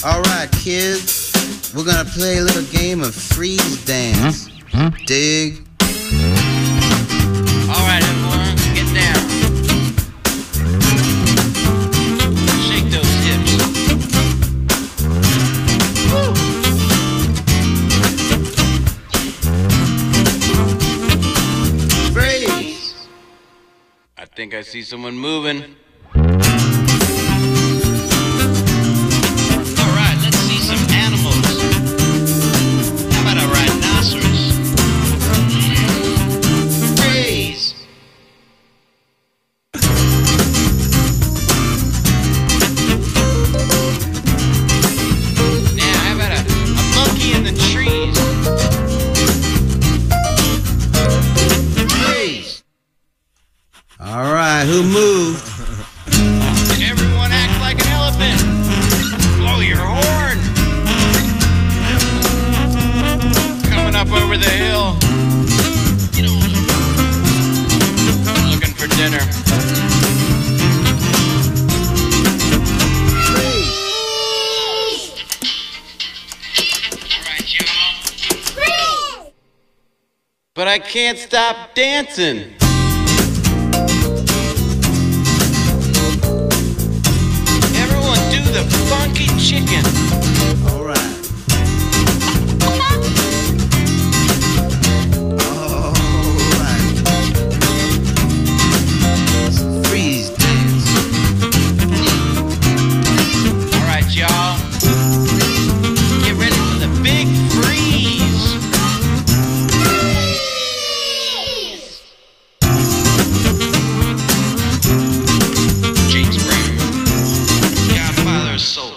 Alright, kids, we're gonna play a little game of freeze dance. Dig? Alright, everyone, get down. Shake those hips. Woo. Freeze! I think I see someone moving. Alright, let's see some animals. How about a rhinoceros? Freeze! Now, how about a monkey in the trees? Freeze! Alright, who moved? Everyone act like an elephant. Blow your horn. Coming up over the hill. Looking for dinner. All right, y'all. But I can't stop dancing. Everyone do the funky chicken. Alright. Alright. Freeze dance. All right, y'all. Get ready for the big freeze. James Brown, Godfather of Soul.